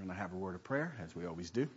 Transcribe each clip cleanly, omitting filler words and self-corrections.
going to have a word of prayer, as we always do,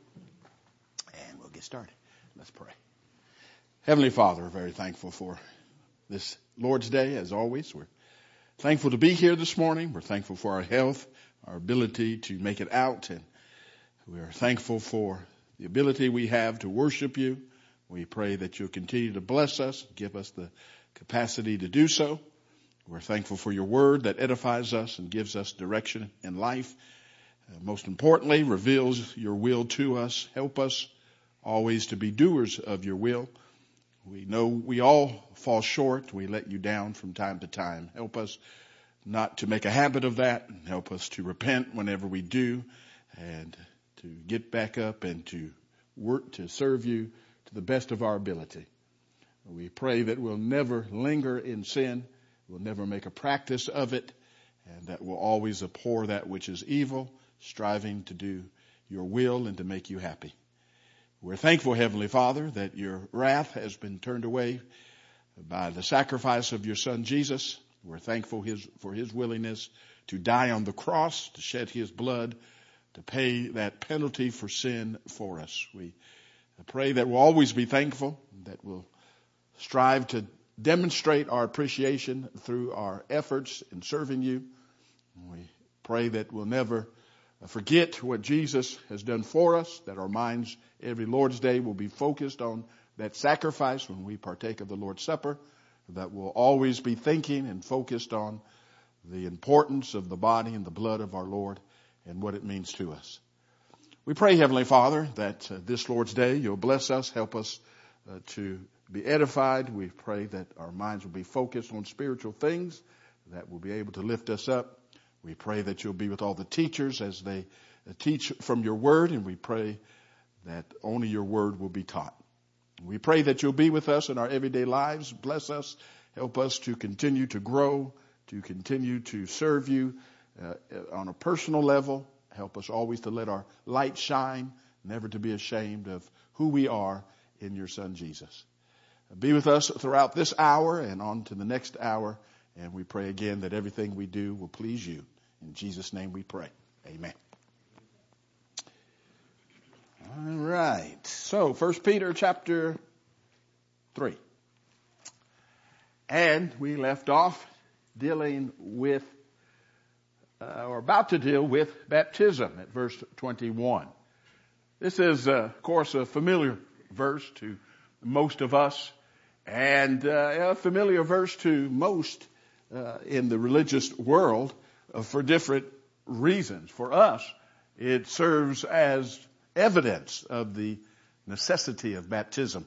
and we'll get started. Let's pray. Heavenly Father, we're very thankful for this Lord's Day, as always. We're thankful to be here this morning. We're thankful for our health, our ability to make it out, and we're thankful for the ability we have to worship you. We pray that you'll continue to bless us, give us the capacity to do so. We're thankful for your word that edifies us and gives us direction in life. Most importantly, reveals your will to us. Help us always to be doers of your will. We know we all fall short. We let you down from time to time. Help us not to make a habit of that. Help us to repent whenever we do and to get back up and to work to serve you to the best of our ability. We pray that we'll never linger in sin. We'll never make a practice of it, and that we'll always abhor that which is evil, striving to do your will and to make you happy. We're thankful, Heavenly Father, that your wrath has been turned away by the sacrifice of your Son, Jesus. We're thankful for his willingness to die on the cross, to shed his blood, to pay that penalty for sin for us. We pray that we'll always be thankful, that we'll strive to demonstrate our appreciation through our efforts in serving you. We pray that we'll never forget what Jesus has done for us, that our minds every Lord's Day will be focused on that sacrifice when we partake of the Lord's Supper, that we'll always be thinking and focused on the importance of the body and the blood of our Lord and what it means to us. We pray, Heavenly Father, that this Lord's Day you'll bless us, help us to be edified. We pray that our minds will be focused on spiritual things that will be able to lift us up. We pray that you'll be with all the teachers as they teach from your word, and we pray that only your word will be taught. We pray that you'll be with us in our everyday lives. Bless us. Help us to continue to grow, to continue to serve you on a personal level. Help us always to let our light shine, never to be ashamed of who we are in your Son, Jesus. Be with us throughout this hour and on to the next hour. And we pray again that everything we do will please you. In Jesus' name we pray. Amen. All right. So 1 Peter chapter 3. And we left off dealing with, or about to deal with baptism at verse 21. This is, of course, a familiar verse to most of us. And a familiar verse to most in the religious world for different reasons. For us, it serves as evidence of the necessity of baptism.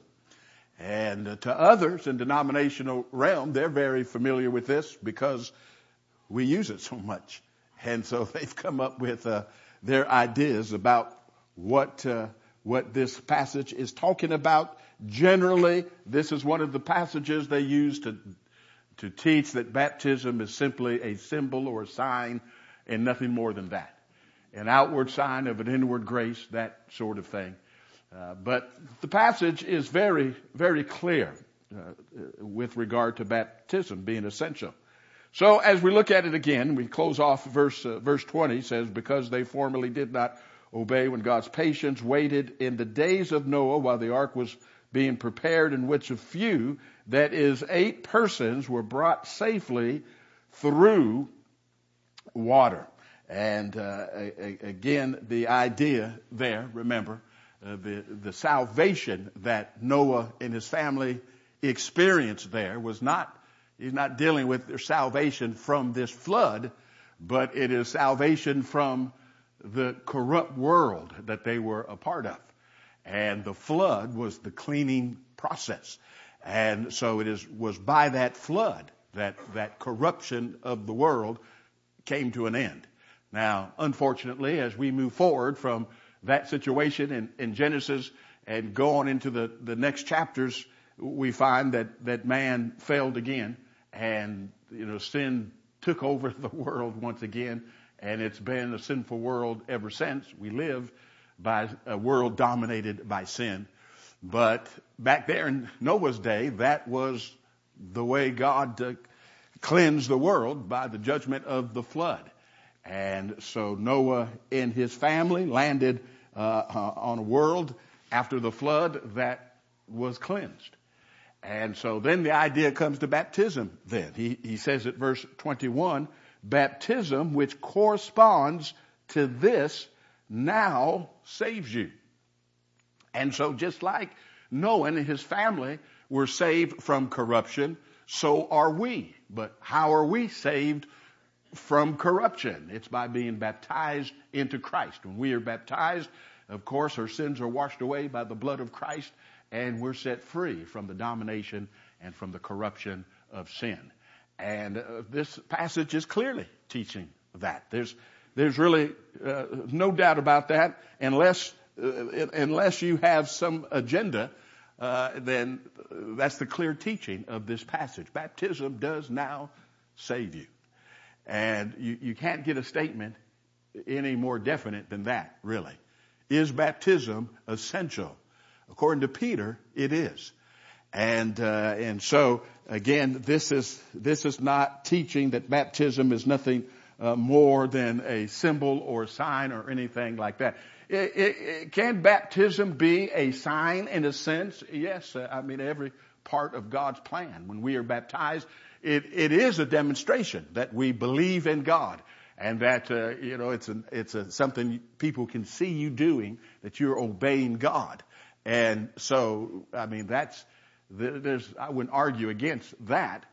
And to others in denominational realm, they're very familiar with this because we use it so much. And so they've come up with their ideas about what this passage is talking about. Generally, this is one of the passages they use to teach that baptism is simply a symbol or a sign and nothing more than that. An outward sign of an inward grace, that sort of thing. But the passage is very, very clear with regard to baptism being essential. So as we look at it again, we close off verse 20 says, because they formerly did not obey when God's patience waited in the days of Noah while the ark was being prepared, in which a few, that is 8 persons, were brought safely through water. And again, the idea there, remember, the salvation that Noah and his family experienced there was not, he's not dealing with their salvation from this flood, but it is salvation from the corrupt world that they were a part of. And the flood was the cleaning process. And so was by that flood that corruption of the world came to an end. Now, unfortunately, as we move forward from that situation in Genesis and go on into the next chapters, we find that man failed again, and sin took over the world once again, and it's been a sinful world ever since. We live by a world dominated by sin. But back there in Noah's day, that was the way God cleansed the world, by the judgment of the flood. And so Noah and his family landed on a world after the flood that was cleansed. And so then the idea comes to baptism then. He says at verse 21, baptism which corresponds to this now saves you. And so just like Noah and his family were saved from corruption, so are we. But how are we saved from corruption? It's by being baptized into Christ. When we are baptized, of course, our sins are washed away by the blood of Christ, and we're set free from the domination and from the corruption of sin. And this passage is clearly teaching that. There's really no doubt about that, unless you have some agenda. Then that's the clear teaching of this passage. Baptism does now save you. And you can't get a statement any more definite than that, really. Is baptism essential? According to Peter, it is. And so again, this is not teaching that baptism is nothing more than a symbol or a sign or anything like that. Can baptism be a sign in a sense? Yes. Every part of God's plan. When we are baptized, it is a demonstration that we believe in God, and that it's something people can see you doing, that you're obeying God. And so I wouldn't argue against that.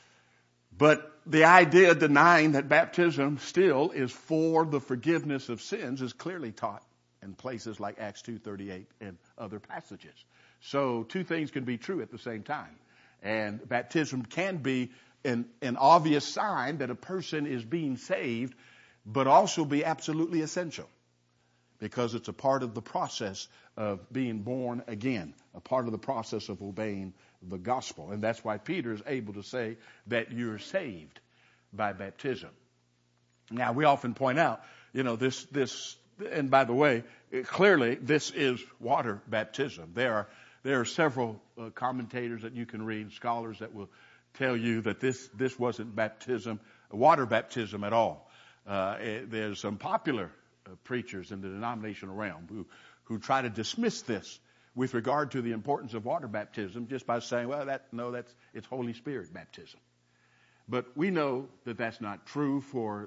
But the idea denying that baptism still is for the forgiveness of sins is clearly taught in places like Acts 2:38 and other passages. So two things can be true at the same time. And baptism can be an obvious sign that a person is being saved, but also be absolutely essential, because it's a part of the process of being born again, a part of the process of obeying the gospel. And that's why Peter is able to say that you're saved by baptism. Now, we often point out, this, and by the way, clearly this is water baptism. There are several commentators that you can read, scholars that will tell you that this wasn't water baptism at all. There's some popular preachers in the denominational realm who try to dismiss this with regard to the importance of water baptism just by saying, it's Holy Spirit baptism. But we know that that's not true for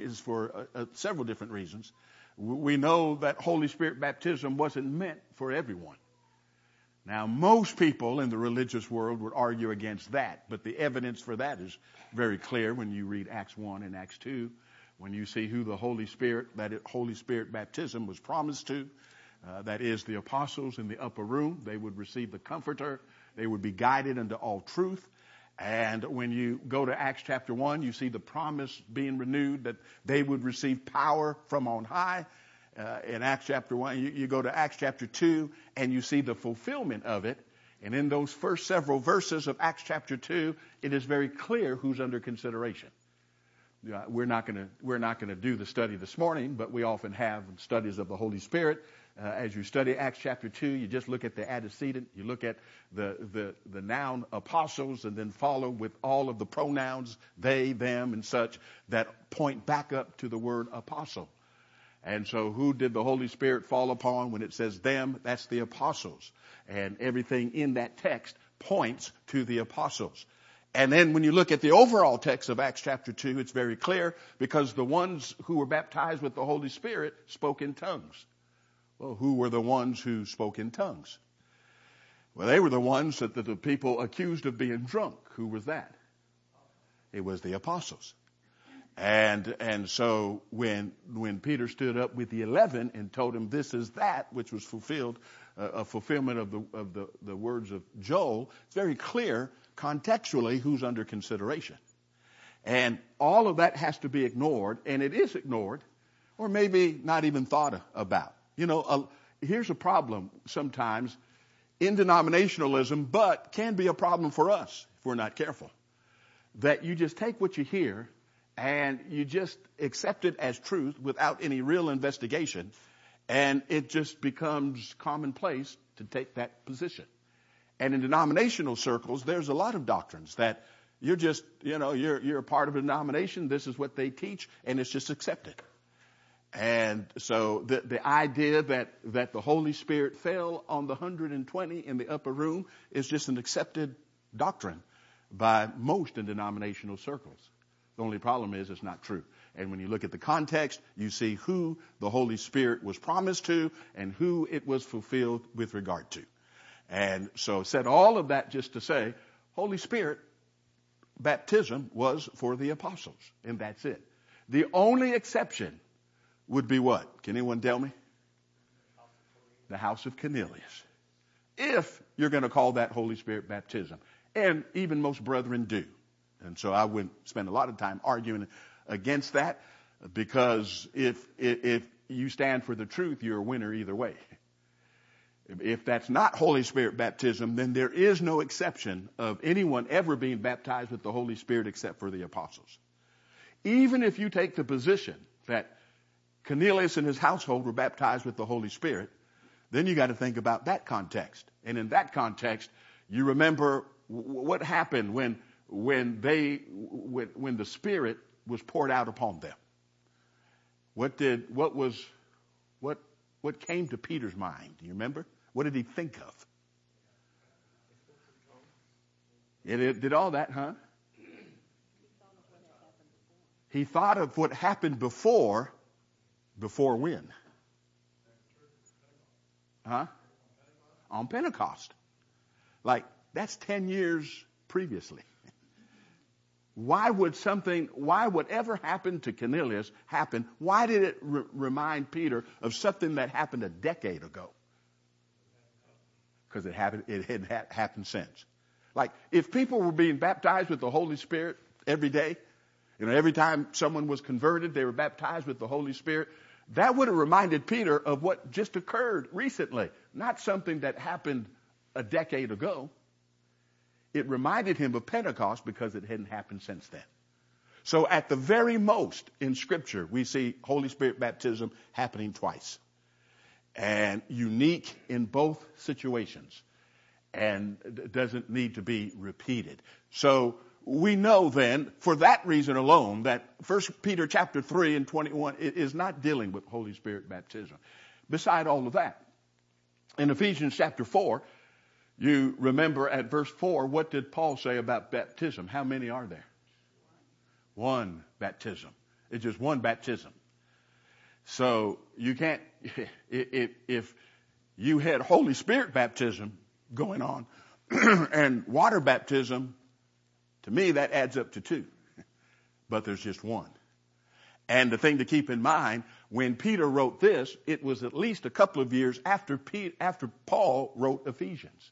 several different reasons. We know that Holy Spirit baptism wasn't meant for everyone. Now, most people in the religious world would argue against that, but the evidence for that is very clear when you read Acts 1 and Acts 2, when you see who the Holy Spirit baptism was promised to. That is the apostles in the upper room. They would receive the Comforter. They would be guided into all truth. And when you go to Acts chapter 1, you see the promise being renewed that they would receive power from on high. In Acts chapter 1, you go to Acts chapter 2, and you see the fulfillment of it. And in those first several verses of Acts chapter 2, it is very clear who's under consideration. We're not going to do the study this morning, but we often have studies of the Holy Spirit. As you study Acts chapter 2, you just look at the antecedent, you look at the noun apostles, and then follow with all of the pronouns, they, them, and such, that point back up to the word apostle. And so who did the Holy Spirit fall upon? When it says them, that's the apostles. And everything in that text points to the apostles. And then when you look at the overall text of Acts chapter 2, it's very clear, because the ones who were baptized with the Holy Spirit spoke in tongues. Well, who were the ones who spoke in tongues? Well, they were the ones that the people accused of being drunk. Who was that? It was the apostles. And so when Peter stood up with the 11 and told him this is that which was fulfilled, a fulfillment of the words of Joel, it's very clear contextually who's under consideration. And all of that has to be ignored, and it is ignored, or maybe not even thought about. Here's a problem sometimes in denominationalism, but can be a problem for us if we're not careful. That you just take what you hear and you just accept it as truth without any real investigation, and it just becomes commonplace to take that position. And in denominational circles, there's a lot of doctrines that You're just, you're a part of a denomination. This is what they teach, and it's just accepted. And so the idea that the Holy Spirit fell on the 120 in the upper room is just an accepted doctrine by most in denominational circles. The only problem is it's not true. And when you look at the context, you see who the Holy Spirit was promised to and who it was fulfilled with regard to. And so said all of that just to say, Holy Spirit baptism was for the apostles, and that's it. The only exception would be what? Can anyone tell me? The house of Cornelius. If you're going to call that Holy Spirit baptism. And even most brethren do. And so I wouldn't spend a lot of time arguing against that, because if you stand for the truth, you're a winner either way. If that's not Holy Spirit baptism, then there is no exception of anyone ever being baptized with the Holy Spirit except for the apostles. Even if you take the position that Cornelius and his household were baptized with the Holy Spirit, then you got to think about that context. And in that context, you remember what happened when the Spirit was poured out upon them. What came to Peter's mind? Do you remember? What did he think of? It did all that, huh? He thought of what happened before. Before when? Huh? On Pentecost. Like, that's 10 years previously. Why would whatever happened to Cornelius happen? Why did it remind Peter of something that happened a decade ago? Because it had happened since. Like, if people were being baptized with the Holy Spirit every day, every time someone was converted, they were baptized with the Holy Spirit, that would have reminded Peter of what just occurred recently, not something that happened a decade ago. It reminded him of Pentecost because it hadn't happened since then. So at the very most in Scripture, we see Holy Spirit baptism happening twice. And unique in both situations. And doesn't need to be repeated. So we know then, for that reason alone, that 1 Peter chapter 3 and 21 is not dealing with Holy Spirit baptism. Beside all of that, in Ephesians chapter 4, you remember at verse 4, what did Paul say about baptism? How many are there? One baptism. It's just one baptism. So you can't, if you had Holy Spirit baptism going on and water baptism, to me that adds up to two. But there's just one. And the thing to keep in mind, when Peter wrote this, it was at least a couple of years after Paul wrote Ephesians.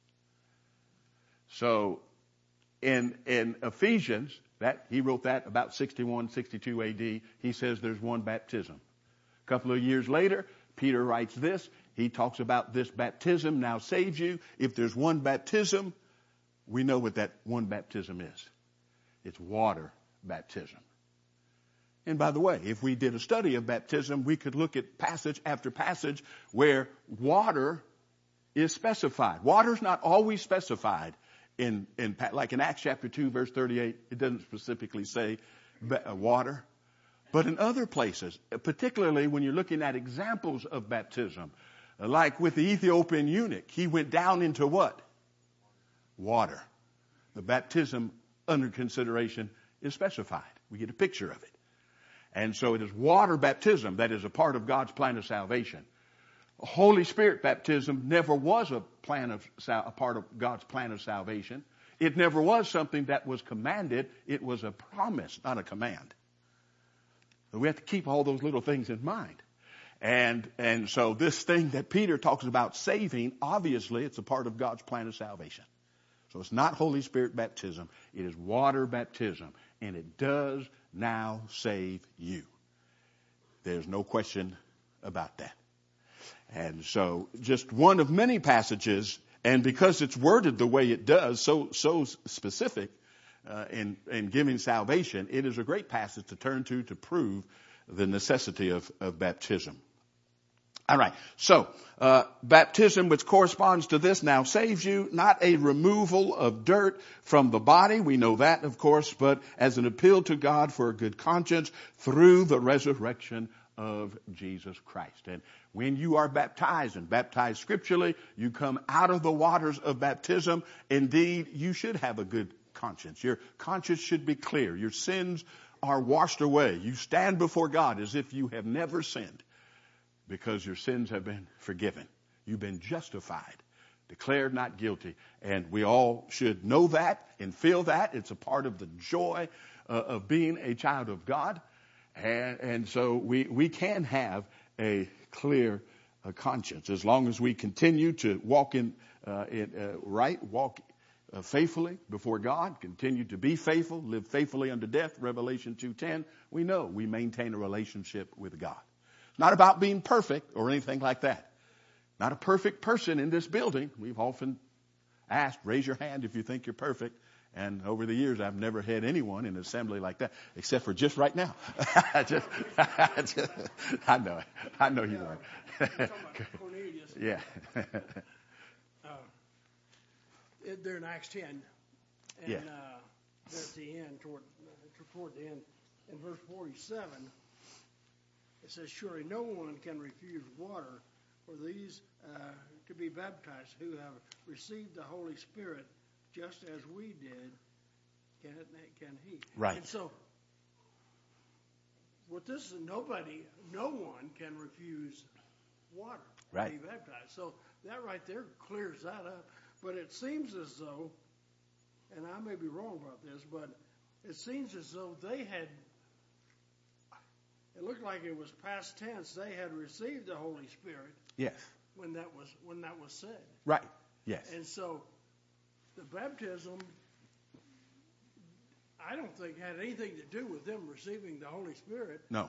So in Ephesians, he wrote that about 61, 62 AD. He says there's one baptism. A couple of years later, Peter writes this. He talks about this baptism now saves you. If there's one baptism, we know what that one baptism is. It's water baptism. And by the way, if we did a study of baptism, we could look at passage after passage where water is specified. Water's not always specified like in Acts chapter 2, verse 38. It doesn't specifically say water. But in other places, particularly when you're looking at examples of baptism, like with the Ethiopian eunuch, he went down into what? Water. The baptism under consideration is specified. We get a picture of it. And so it is water baptism that is a part of God's plan of salvation. Holy Spirit baptism never was a part of God's plan of salvation. It never was something that was commanded. It was a promise, not a command. So we have to keep all those little things in mind. And so this thing that Peter talks about saving, obviously it's a part of God's plan of salvation. So it's not Holy Spirit baptism. It is water baptism. And it does now save you. There's no question about that. And so just one of many passages, and because it's worded the way it does, so specific in giving salvation, it is a great passage to turn to prove the necessity of baptism. All right. So, baptism, which corresponds to this, now saves you, not a removal of dirt from the body. We know that, of course, but as an appeal to God for a good conscience through the resurrection of Jesus Christ. And when you are baptized and baptized scripturally, you come out of the waters of baptism. Indeed, you should have a good conscience. Your conscience should be clear. Your sins are washed away. You stand before God as if you have never sinned, because your sins have been forgiven. You've been justified, declared not guilty. And we all should know that and feel that. It's a part of the joy of being a child of God. And so we can have a clear conscience as long as we continue to walk walk faithfully before God, continue to be faithful, live faithfully unto death, Revelation 2:10. We know we maintain a relationship with God. Not about being perfect or anything like that. Not a perfect person in this building. We've often asked, raise your hand if you think you're perfect. And over the years, I've never had anyone in an assembly like that, except for just right now. I know it. I know you weren't. Yeah. They're in Acts 10. And yeah. They're at the end, toward the end, in verse 47. It says, surely no one can refuse water for these to be baptized who have received the Holy Spirit just as we did, can he? Right. And so, with this, no one can refuse water to be baptized. So that right there clears that up. But it seems as though, and I may be wrong about this, but it seems as though it looked like it was past tense. They had received the Holy Spirit. Yes. When that was said. Right. Yes. And so the baptism, I don't think had anything to do with them receiving the Holy Spirit. No.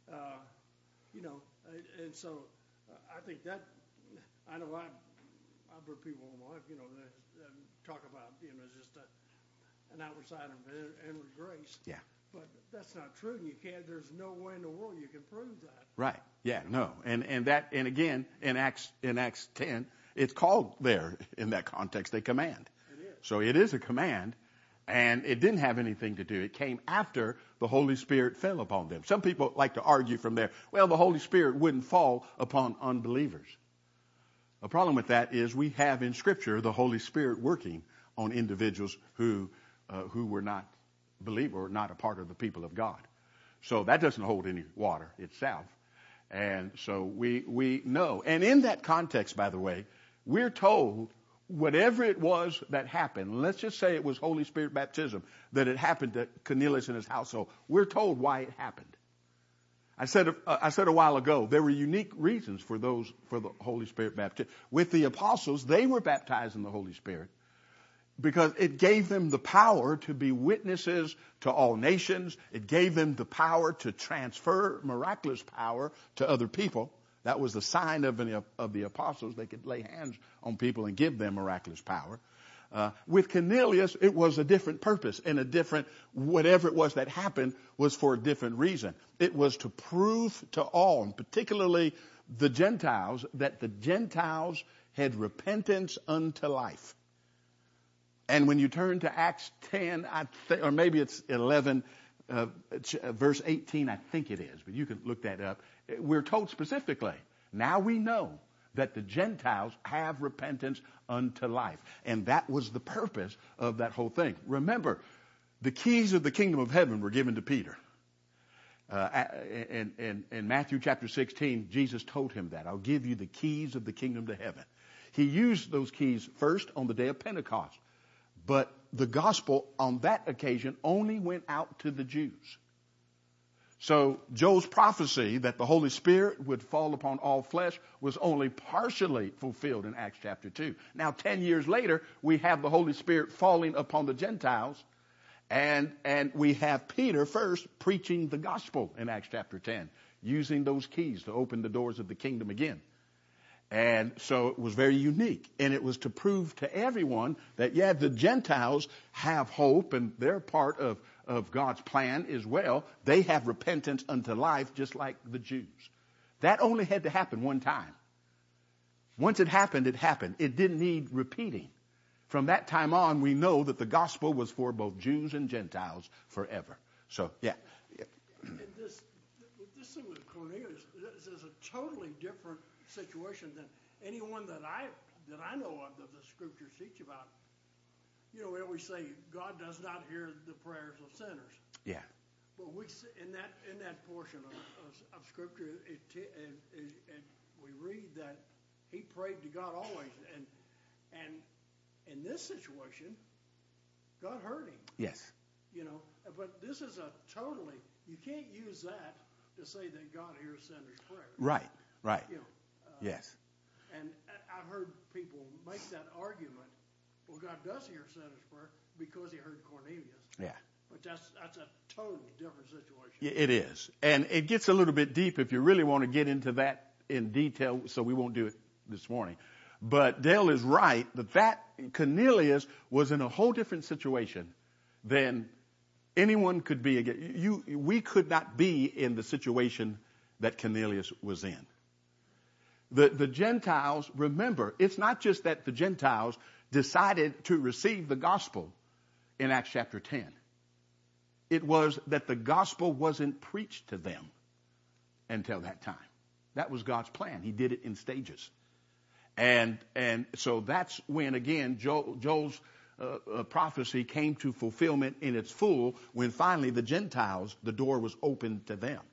And so I think that, I know I've heard people in my life, talk about, just an outward sign of inward grace. Yeah. But that's not true. There's no way in the world you can prove that. Right. Yeah, no. And again, in Acts 10, it's called there in that context a command. It is. So it is a command, and it didn't have anything to do. It came after the Holy Spirit fell upon them. Some people like to argue from there, well, the Holy Spirit wouldn't fall upon unbelievers. The problem with that is we have in Scripture the Holy Spirit working on individuals who were not believers or not a part of the people of God. So that doesn't hold any water itself. And so we know. And in that context, by the way, we're told whatever it was that happened, let's just say it was Holy Spirit baptism, that it happened to Cornelius and his household. We're told why it happened. I said a while ago, there were unique reasons for the Holy Spirit baptism. With the apostles, they were baptized in the Holy Spirit because it gave them the power to be witnesses to all nations. It gave them the power to transfer miraculous power to other people. That was the sign of the apostles. They could lay hands on people and give them miraculous power. With Cornelius, it was a different purpose and whatever it was that happened was for a different reason. It was to prove to all, and particularly the Gentiles, that the Gentiles had repentance unto life. And when you turn to Acts 10, or maybe it's 11, verse 18, I think it is, but you can look that up. We're told specifically, now we know that the Gentiles have repentance unto life. And that was the purpose of that whole thing. Remember, the keys of the kingdom of heaven were given to Peter. In Matthew chapter 16, Jesus told him that. I'll give you the keys of the kingdom to heaven. He used those keys first on the day of Pentecost. But the gospel on that occasion only went out to the Jews. So Joel's prophecy that the Holy Spirit would fall upon all flesh was only partially fulfilled in Acts chapter 2. Now 10 years later, we have the Holy Spirit falling upon the Gentiles, and we have Peter first preaching the gospel in Acts chapter 10, using those keys to open the doors of the kingdom again. And so it was very unique, and it was to prove to everyone that, yeah, the Gentiles have hope, and they're part of God's plan as well. They have repentance unto life just like the Jews. That only had to happen one time. Once it happened, it happened. It didn't need repeating. From that time on, we know that the gospel was for both Jews and Gentiles forever. So, yeah. And this thing with Cornelius is a totally different situation than anyone that I know of that the scriptures teach about. You know, we always say God does not hear the prayers of sinners. Yeah. But we in that portion of scripture, we read that he prayed to God always, and in this situation, God heard him. Yes. You know, but this is you can't use that to say that God hears sinners' prayers. Right. You know, Yes. And I've heard people make that argument. Well, God does hear sinners' prayer because he heard Cornelius. Yeah. But that's a totally different situation. It is. And it gets a little bit deep if you really want to get into that in detail, so we won't do it this morning. But Dale is right that Cornelius was in a whole different situation than anyone could be. We could not be in the situation that Cornelius was in. The Gentiles, remember, it's not just that the Gentiles decided to receive the gospel in Acts chapter 10. It was that the gospel wasn't preached to them until that time. That was God's plan. He did it in stages. And so that's when, again, Joel's prophecy came to fulfillment in its full, when finally the Gentiles, the door was opened to them.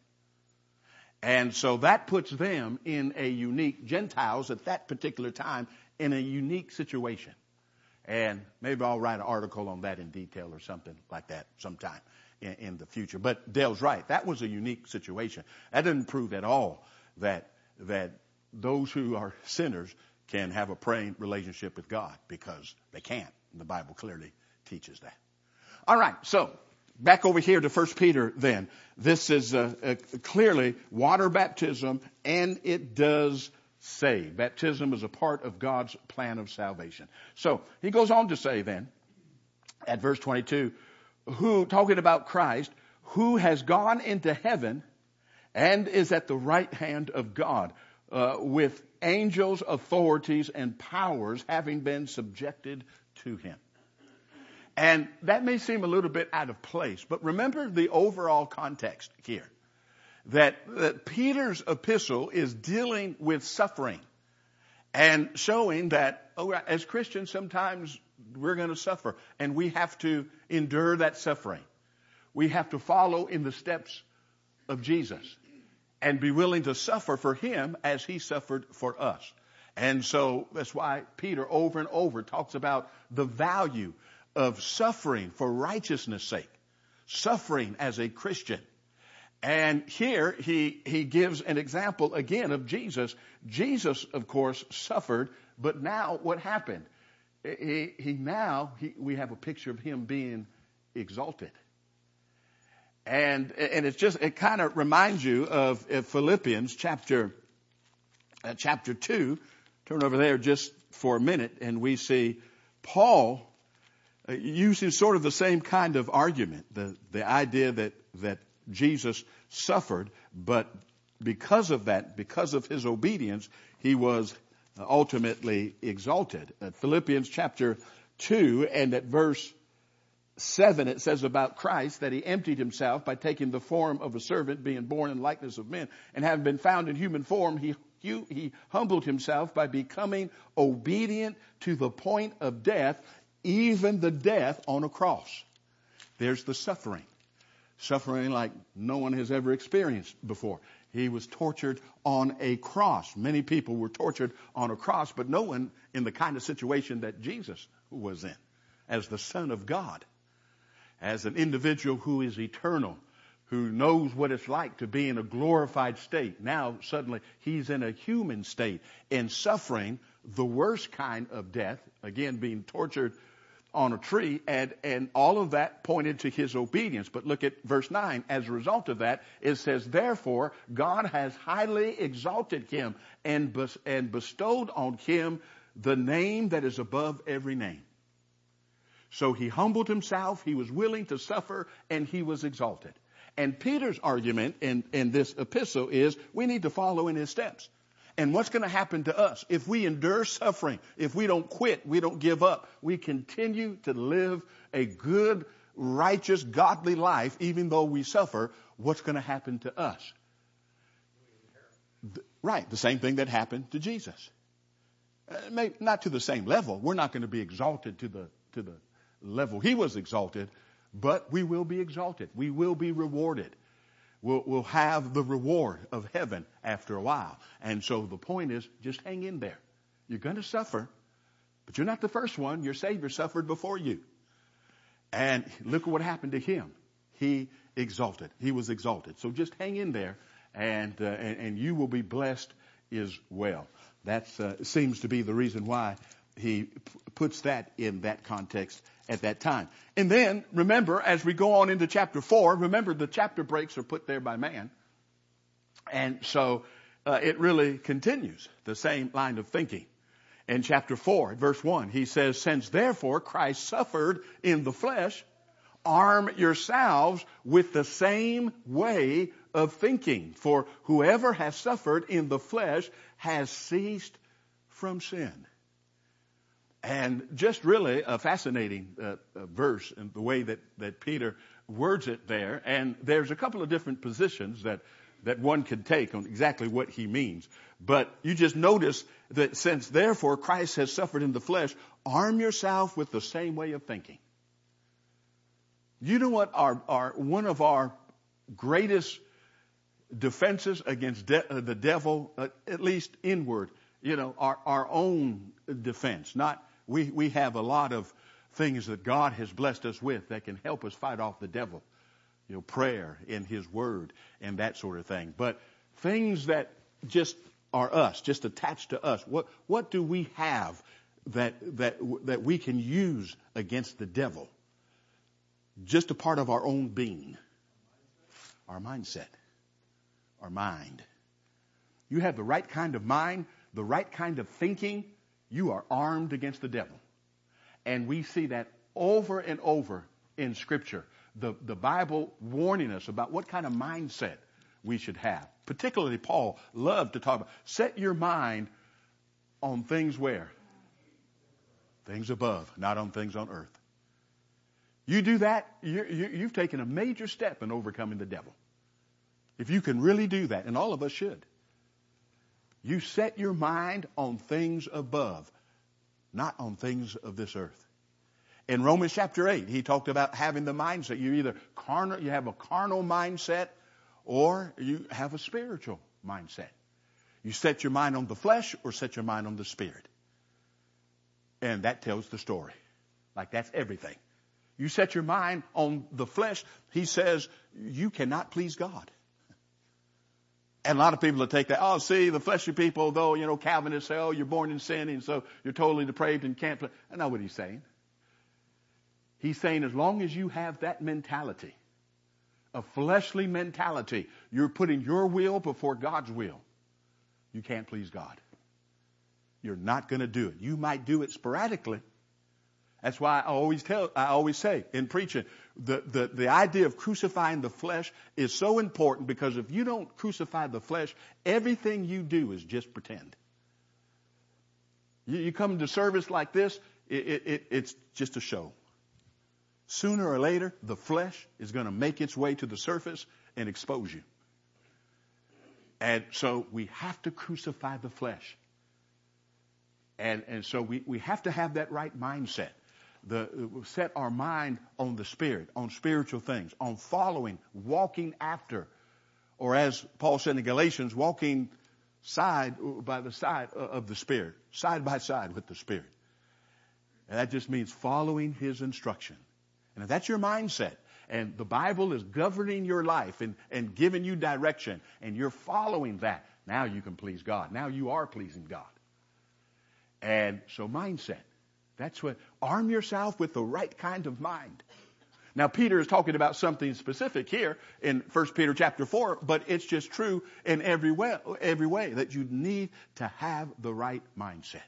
And so that puts them in a unique, Gentiles at that particular time, in a unique situation. And maybe I'll write an article on that in detail or something like that sometime in the future. But Dale's right. That was a unique situation. That doesn't prove at all that those who are sinners can have a praying relationship with God, because they can't. The Bible clearly teaches that. All right. So back over here to 1 Peter then. This is clearly water baptism, and it does save. Baptism is a part of God's plan of salvation. So he goes on to say then, at verse 22, talking about Christ, who has gone into heaven and is at the right hand of God, with angels, authorities, and powers having been subjected to him. And that may seem a little bit out of place, but remember the overall context here. That Peter's epistle is dealing with suffering and showing that as Christians sometimes we're going to suffer, and we have to endure that suffering. We have to follow in the steps of Jesus and be willing to suffer for him as he suffered for us. And so that's why Peter over and over talks about the value of suffering for righteousness' sake, suffering as a Christian. And here he gives an example again of Jesus. Jesus, of course, suffered, but now what happened? We have a picture of him being exalted. And it kind of reminds you of Philippians chapter 2. Turn over there just for a minute, and we see Paul using sort of the same kind of argument, the idea that Jesus suffered, but because of that, because of his obedience, he was ultimately exalted. At Philippians chapter 2 and at verse 7, it says about Christ that he emptied himself by taking the form of a servant, being born in likeness of men, and having been found in human form, he humbled himself by becoming obedient to the point of death, even the death on a cross. There's the suffering like no one has ever experienced before. He was tortured on a cross. Many people were tortured on a cross, but no one in the kind of situation that Jesus was in, as the Son of God, as an individual who is eternal, who knows what it's like to be in a glorified state. Now, suddenly, he's in a human state and suffering the worst kind of death, again, being tortured on a tree, and all of that pointed to his obedience. But look at verse 9. As a result of that, it says, therefore, God has highly exalted him and bestowed on him the name that is above every name. So he humbled himself, he was willing to suffer, and he was exalted. And Peter's argument in this epistle is we need to follow in his steps. And what's going to happen to us if we endure suffering, if we don't quit, we don't give up, we continue to live a good, righteous, godly life, even though we suffer, what's going to happen to us? Right, the same thing that happened to Jesus. Maybe not to the same level. We're not going to be exalted to the level he was exalted, but we will be exalted. We will be rewarded. We'll have the reward of heaven after a while. And so the point is, just hang in there. You're going to suffer, but you're not the first one. Your Savior suffered before you. And look at what happened to him. He was exalted. So just hang in there, and you will be blessed as well. That seems to be the reason why he puts that in that context at that time. And then, remember, as we go on into chapter 4, remember the chapter breaks are put there by man. And so it really continues the same line of thinking. In chapter 4, verse 1, he says, since therefore Christ suffered in the flesh, arm yourselves with the same way of thinking. For whoever has suffered in the flesh has ceased from sin. And just really a fascinating verse in the way that Peter words it there. And there's a couple of different positions that one could take on exactly what he means. But you just notice that since therefore Christ has suffered in the flesh, arm yourself with the same way of thinking. You know what one of our greatest defenses against the devil, at least inward, our own defense. Not we have a lot of things that God has blessed us with that can help us fight off the devil. Prayer in his word and that sort of thing. But things that just are us, just attached to us. What do we have that we can use against the devil? Just a part of our own being. Our mindset. Our mind. You have the right kind of mind, the right kind of thinking, you are armed against the devil. And we see that over and over in Scripture. The Bible warning us about what kind of mindset we should have. Particularly Paul loved to talk about, set your mind on things where? Things above, not on things on earth. You do that, you've taken a major step in overcoming the devil. If you can really do that, and all of us should. You set your mind on things above, not on things of this earth. In Romans chapter 8, he talked about having the mindset. You have a carnal mindset, or you have a spiritual mindset. You set your mind on the flesh or set your mind on the spirit. And that tells the story. Like that's everything. You set your mind on the flesh, he says, you cannot please God. And a lot of people will take that, the fleshly people, though, Calvinists say, you're born in sin, and so you're totally depraved and can't play. That's not what he's saying. He's saying as long as you have that mentality, a fleshly mentality, you're putting your will before God's will, you can't please God. You're not going to do it. You might do it sporadically. That's why I always say in preaching, the idea of crucifying the flesh is so important, because if you don't crucify the flesh, everything you do is just pretend. You come to service like this, it's just a show. Sooner or later, the flesh is going to make its way to the surface and expose you. And so we have to crucify the flesh. And so we have to have that right mindset. Set our mind on the Spirit, on spiritual things, on following, walking after, or as Paul said in Galatians, walking side by the side of the Spirit, side by side with the Spirit. And that just means following His instruction. And if that's your mindset, and the Bible is governing your life and giving you direction, and you're following that, now you can please God. Now you are pleasing God. And so mindset. That's what, arm yourself with the right kind of mind. Now Peter is talking about something specific here in 1 Peter chapter 4, but it's just true in every way that you need to have the right mindset.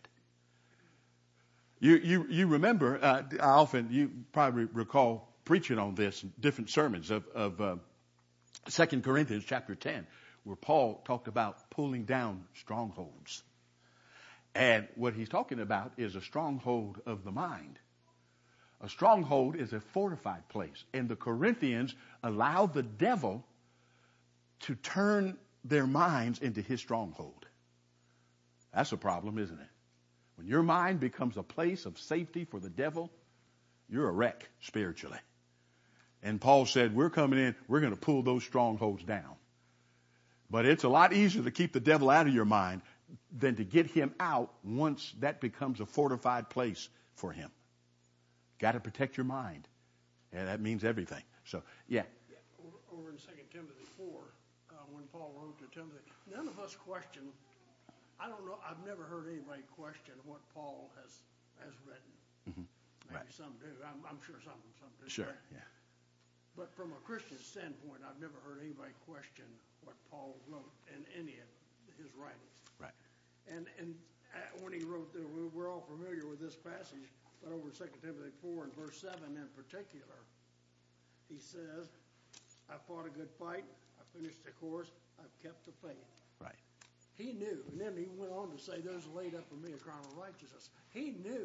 You remember, you probably recall preaching on this in different sermons of 2 Corinthians chapter 10, where Paul talked about pulling down strongholds. And what he's talking about is a stronghold of the mind. A stronghold is a fortified place. And the Corinthians allowed the devil to turn their minds into his stronghold. That's a problem, isn't it? When your mind becomes a place of safety for the devil, you're a wreck spiritually. And Paul said, we're coming in, we're going to pull those strongholds down. But it's a lot easier to keep the devil out of your mind than to get him out once that becomes a fortified place for him. Got to protect your mind. And that means everything. So, yeah. Over in 2 Timothy 4, when Paul wrote to Timothy, none of us question, I don't know, I've never heard anybody question what Paul has written. Mm-hmm. Maybe Right. some do. I'm sure some do. Sure, yeah. But from a Christian standpoint, I've never heard anybody question what Paul wrote in any of his writings. Right. And when he wrote, we're all familiar with this passage, but over in 2 Timothy 4 and verse 7 in particular, he says, I fought a good fight, I finished the course, I've kept the faith. Right. He knew, and then he went on to say, there's laid up for me a crown of righteousness. He knew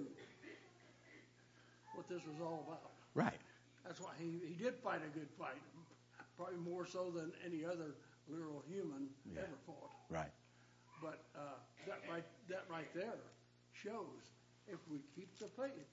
what this was all about. Right. That's why he did fight a good fight, probably more so than any other literal human ever fought. Right. But that right there shows if we keep the faith,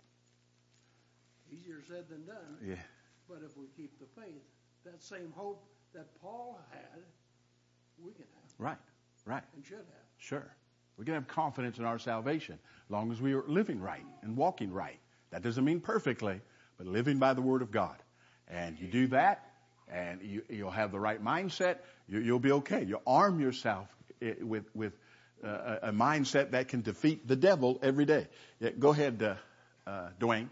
easier said than done. Yeah. But if we keep the faith, that same hope that Paul had, we can have. Right. Right. And should have. Sure. We can have confidence in our salvation as long as we are living right and walking right. That doesn't mean perfectly, but living by the Word of God. And you do that, and you'll have the right mindset. You'll be okay. You'll arm yourself with a mindset that can defeat the devil every day. Yeah, go ahead, Dwayne.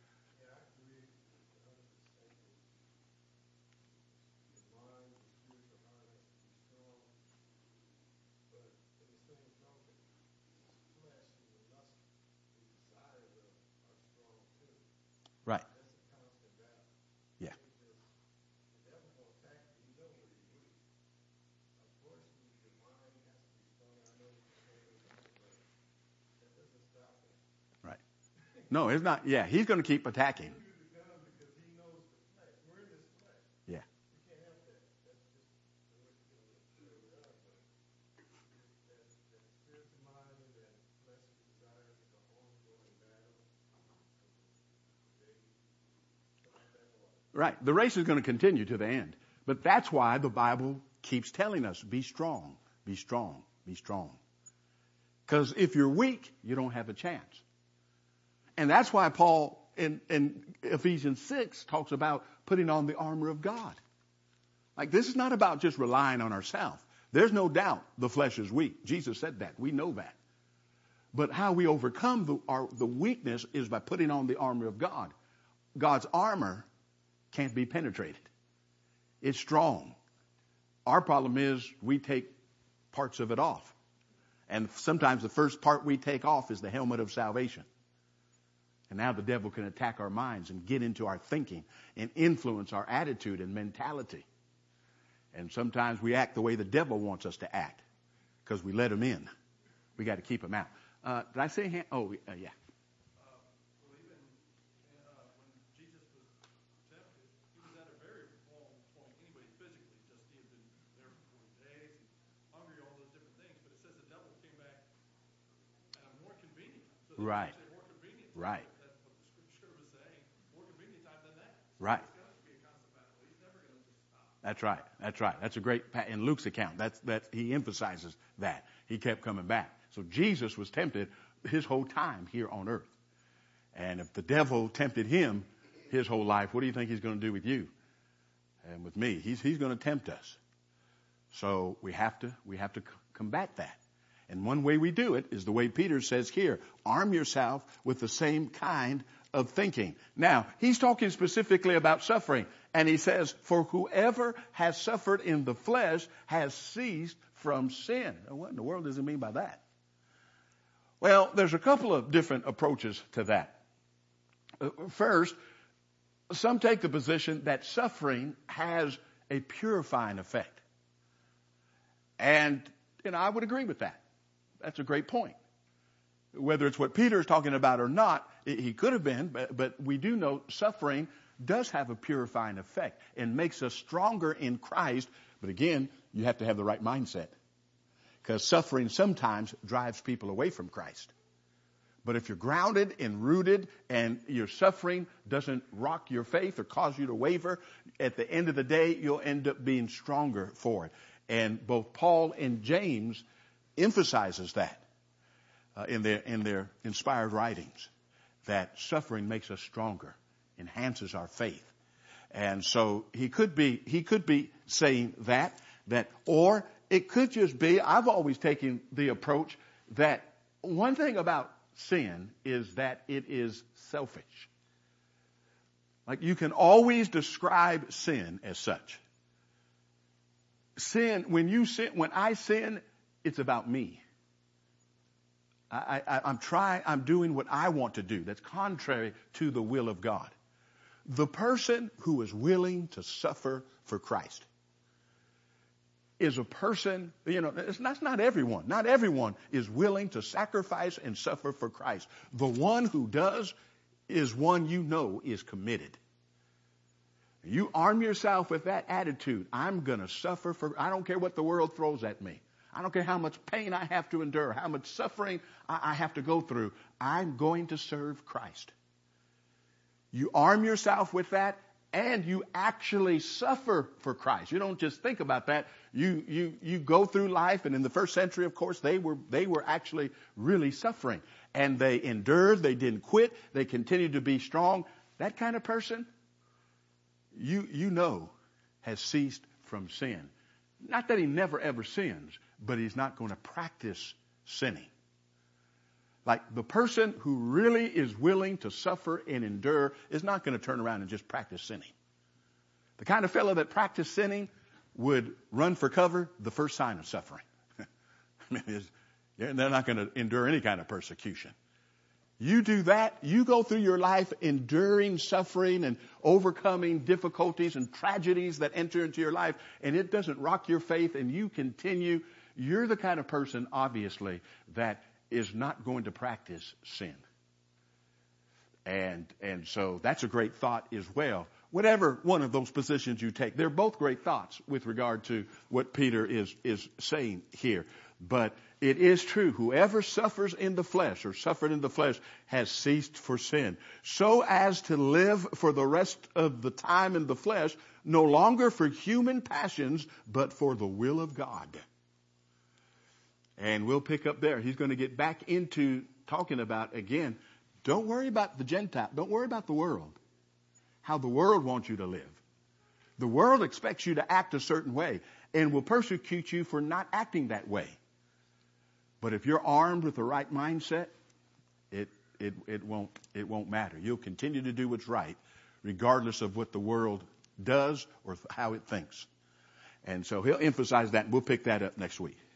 Right. Yeah. Right. No, it's not. Yeah, he's going to keep attacking. Yeah. Right. The race is going to continue to the end. But that's why the Bible keeps telling us, be strong, be strong, be strong. Because if you're weak, you don't have a chance. And that's why Paul in Ephesians 6 talks about putting on the armor of God. Like, this is not about just relying on ourselves. There's no doubt the flesh is weak. Jesus said that. We know that. But how we overcome the weakness is by putting on the armor of God. God's armor can't be penetrated. It's strong. Our problem is we take parts of it off. And sometimes the first part we take off is the helmet of salvation. And now the devil can attack our minds and get into our thinking and influence our attitude and mentality. And sometimes we act the way the devil wants us to act because we let him in. We got to keep him out. Did I say hand? Oh, yeah. Right. Right. Right. That's right. That's right. That's a great, in Luke's account, that he emphasizes that. He kept coming back. So Jesus was tempted his whole time here on earth. And if the devil tempted him his whole life, what do you think he's going to do with you and with me? He's going to tempt us. So we have to combat that. And one way we do it is the way Peter says here, arm yourself with the same kind of thinking. Now, he's talking specifically about suffering. And he says, for whoever has suffered in the flesh has ceased from sin. Now, what in the world does he mean by that? Well, there's a couple of different approaches to that. First, some take the position that suffering has a purifying effect. And, I would agree with that. That's a great point. Whether it's what Peter is talking about or not, he could have been, but we do know suffering does have a purifying effect and makes us stronger in Christ. But again, you have to have the right mindset, because suffering sometimes drives people away from Christ. But if you're grounded and rooted and your suffering doesn't rock your faith or cause you to waver, at the end of the day, you'll end up being stronger for it. And both Paul and James emphasizes that in their inspired writings, that suffering makes us stronger, enhances our faith. And so he could be saying that, or it could just be, I've always taken the approach that one thing about sin is that it is selfish. Like, you can always describe sin as such. Sin, when I sin, it's about me. I'm doing what I want to do. That's contrary to the will of God. The person who is willing to suffer for Christ is a person, that's not everyone. Not everyone is willing to sacrifice and suffer for Christ. The one who does is one is committed. You arm yourself with that attitude. I'm going to suffer I don't care what the world throws at me. I don't care how much pain I have to endure, how much suffering I have to go through. I'm going to serve Christ. You arm yourself with that, and you actually suffer for Christ. You don't just think about that. You go through life, and in the first century, of course, they were actually really suffering. And they endured, they didn't quit, they continued to be strong. That kind of person, has ceased from sin. Not that he never ever sins, but he's not going to practice sinning. Like, the person who really is willing to suffer and endure is not going to turn around and just practice sinning. The kind of fellow that practiced sinning would run for cover the first sign of suffering. They're not going to endure any kind of persecution. You do that, you go through your life enduring suffering and overcoming difficulties and tragedies that enter into your life, and it doesn't rock your faith, and you continue. You're the kind of person, obviously, that is not going to practice sin. And so that's a great thought as well. Whatever one of those positions you take, they're both great thoughts with regard to what Peter is saying here. But it is true, whoever suffers in the flesh or suffered in the flesh has ceased for sin, so as to live for the rest of the time in the flesh, no longer for human passions, but for the will of God. And we'll pick up there. He's going to get back into talking about, again, don't worry about the Gentile. Don't worry about the world, how the world wants you to live. The world expects you to act a certain way and will persecute you for not acting that way. But if you're armed with the right mindset, it won't matter. You'll continue to do what's right, regardless of what the world does or how it thinks. And so he'll emphasize that, and we'll pick that up next week.